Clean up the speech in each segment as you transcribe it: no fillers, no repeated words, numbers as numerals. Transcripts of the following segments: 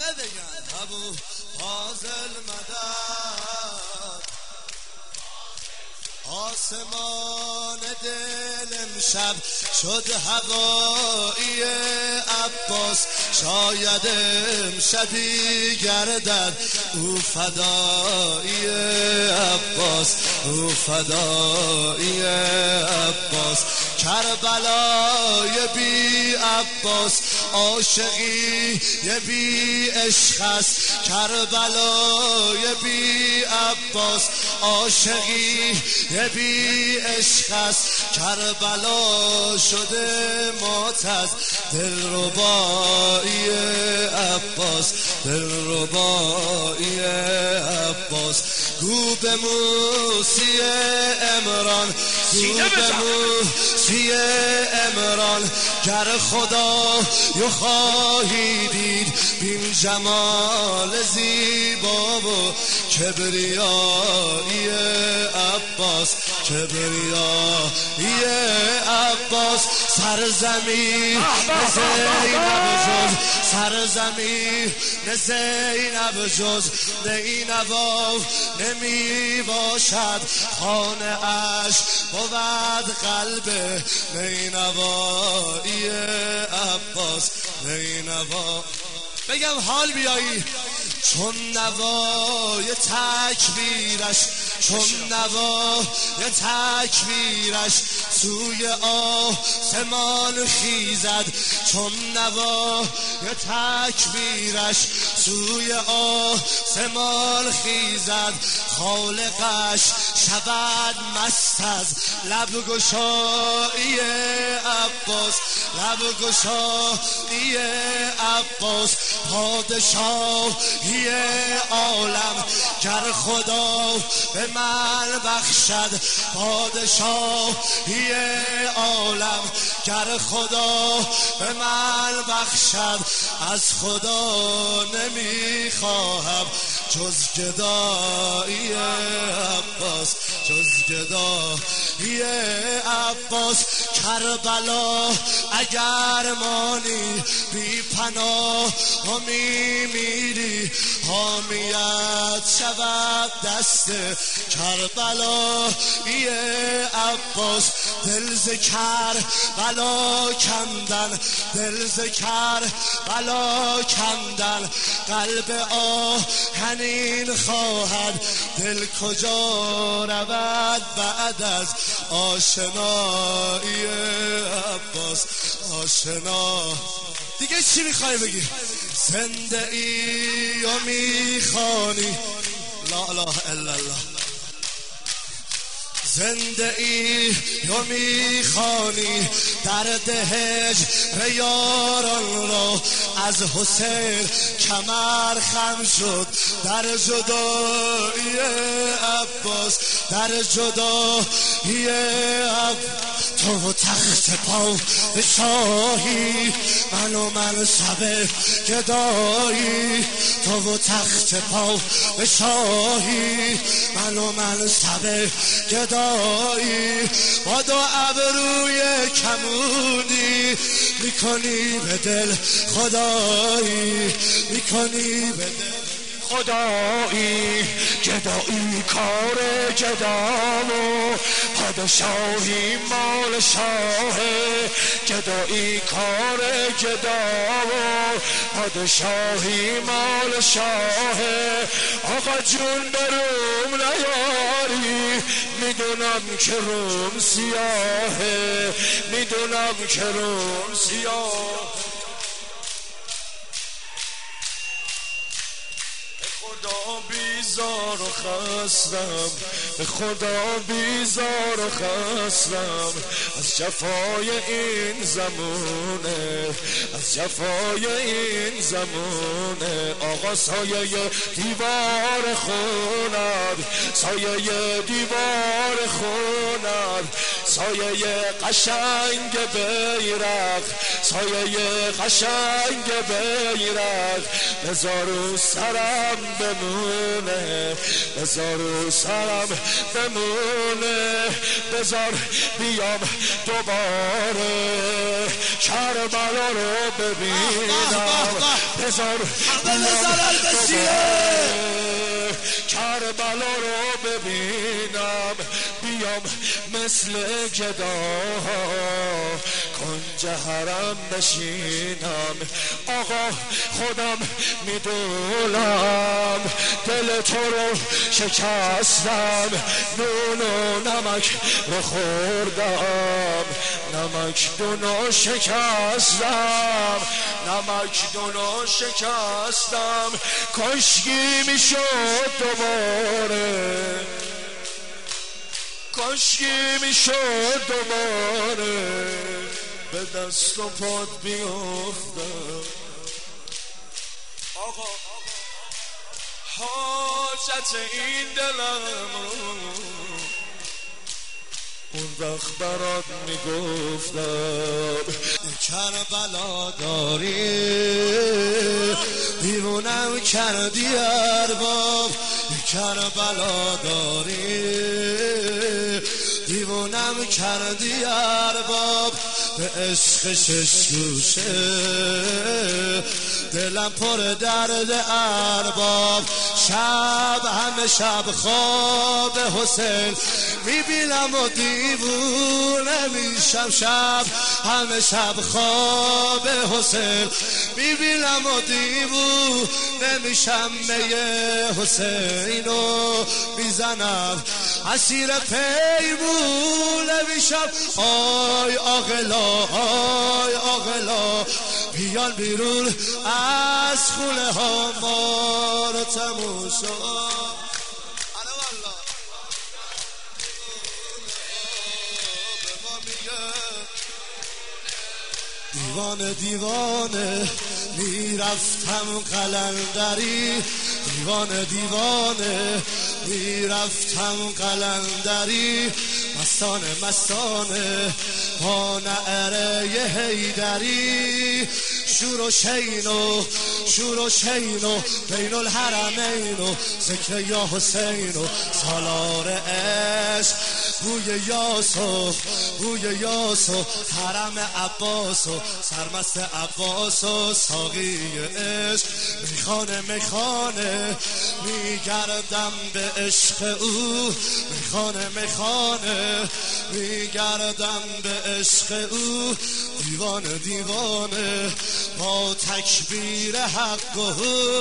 همه بگن ابو فاضل مدد. آسمان دل امشب شد هوایی عباس، شاید امشبی گردد او فدایی عباس، او فدایی عباس. کربلای بی عباس عاشقی یه بی عشق است، کربلای بی عباس عاشقی یه بی عشق است. کربلا شده معتز دلربایی عباس، دلربایی عباس. گو به موسی عمران، گو به موسی عمران، گر خدا یو خواهی دید بین جمال زیبا و کبریایی عباس، کبریایی عباس. سرزمین زینب جز، سرزمین زینب جز نینوا نمی باشد. خانه اش بود قلب نینوایی عباس، نینوا. بگم حال بیایی چون نوای تکبیرش، چون نوای تکبیرش سوی آسمان خیزد، چون نوای تکبیرش سوی آسمان خیزد. خالقش شود مست از لب گشایی عباس، لب گشایی عباس. پادشاهی عالم گر خدا به من بخشد، پادشاهی عالم گر خدا به من بخشد. از خدا نمیخواهم جز گدایی عباس، جز گدایی عباس. کربلا اگر مانی بی پناه و میمیری، حامیت شود دست کربلایی عباس. دل ز کربلا کندن، دل ز کربلا کندن. قلب آهنین خواهد، دل کجا رود بعد از آشنایی عباس، آشنا. دیگه چی میخوای بگی؟ زنده ای و میخوانی لا اله الا الله، زنده ای و میخوانی درد هجر یاران را. از حسین کمر خم شد در جدایی عباس، در جدایی عباس. تو تخت پا شاهی، من و منصب گدایی. تو تخت پا شاهی، من و منصب گدایی. با دو ابروی کمونی میکنی به دل خدایی، میکنی به دل خدایی. گدایی کار گدا و پادشاهی مال شاهه، گدایی کار گدا و پادشاهی مال شاهه. آقا جون به روم نیاری، میدونم که روم سیاهه، میدونم که روم سیاهه. خدا بیزار و خستم، به خدا بیزار و خستم از جفای این زمونه، از جفای این زمونه. آقا سایه دیوار خونم، سایه دیوار خونم، سایه قشنگ بیرق، سایه قشنگ بیرق بذار رو سرم بمونه، بذار رو سرم بمونه، بذار بیام دوباره کربلا رو ببینم، بذار بیام دوباره کربلا رو ببینم، بیام مثل گداها کنج حرم بشینم. آقا خودم میدونم دل تو رو شکستم، نون و نمک رو خوردم، نمک دونو شکستم، نمک دونو شکستم، کاشکی میشد دوباره، کاشکی میشد دوباره به دست و پات بیافتم. آقا حاجت این دلم اون وقت برات میگفتم کربلا داری دیوونم کردی ارباب، کربلا داری دیوونم کردی ارباب، به عشق شش گوشه دلم پر درد ارباب، شب همه شب خواب حسین میبینم و دیوونه میشم، شب همه شب خواب حسین میبینم و دیوونه میشم، می حسینو میزنم اسیر پیمونه میشم. آی آقلا آی آقلا بیان بیرون از خونه ها ما رو تموشا. دیوانه دیوانه میرفتم قلندری، دیوانه دیوانه میرفتم قلندری، مستانه مستانه با نعره حیدری، شور و شینو شور و شینو بین الحرمینو ذکر یا حسینو سالار عشق، بوی یاسو بوی یاسو حرم عباسو سرمست عباسو ساقی عشق، میخانه میخانه میگردم به عشق او، میخانه میخانه میگردم به عشق او، دیوانه دیوانه با تکبیر حق و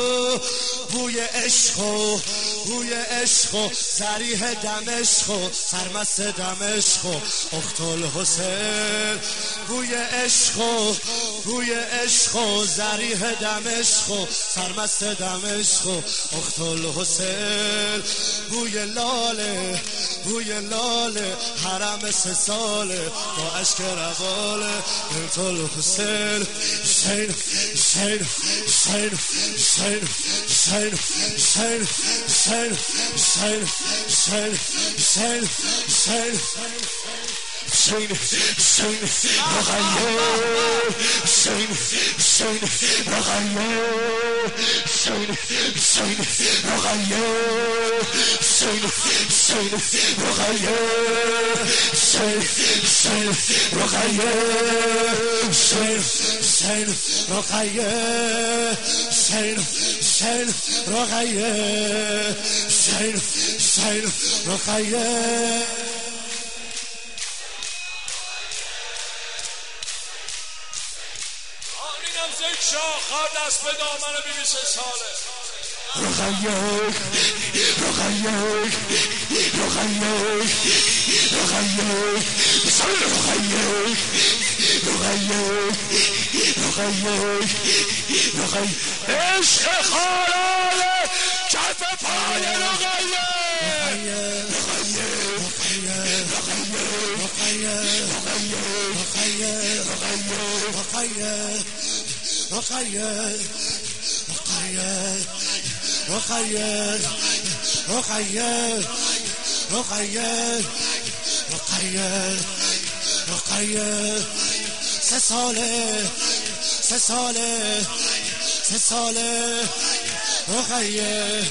بوی عشق و بوی عشق و ذریح دمشق و سرمست دمشق و اخت الحسین، بوی عشق و بوی عشق و ذریح دمشق و سرمست دمشق و اخت الحسین، بوی لاله بوی لاله حرم 3 ساله با عشق رواله بنت الحسین، حسین حسین حسین حسین حسین حسین حسین حسین حسین حسین حسین حسین حسین رقیه، حسین حسین رقیه، حسین حسین رقیه، حسین حسین رقیه، حسین حسین رقیه، حسین حسین رقیه، حسین حسین رقیه، حسین حسین رقیه. شاخر دست به دامن بیبی 3 ساله رقیه رقیه رقیه رقیه رقیه رقیه عشق خالاله کف پای رقیه رقیه رقیه رقیه رقیه رقیه رقیه رقیه رقیه سه ساله رقیه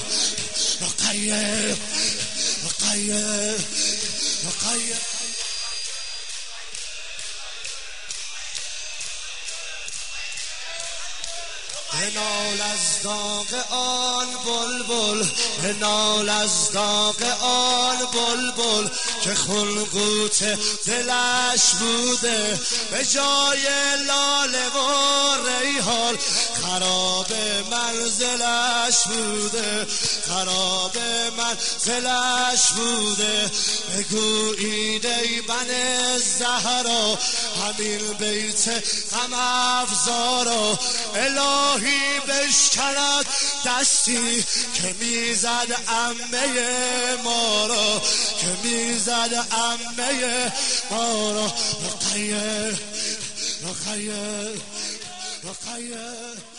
بنال از داغ آن بلبل بنال از داغ آن بلبل که خلقوت دلش بوده به جای لاله و ریحان خراب منزلش بوده خراب منزلش بوده بگویید ای بن زهرا همین بیت غم افزارا الهی بشکند دستی که میزد عمه ما را که میزد عمه ما را رقیه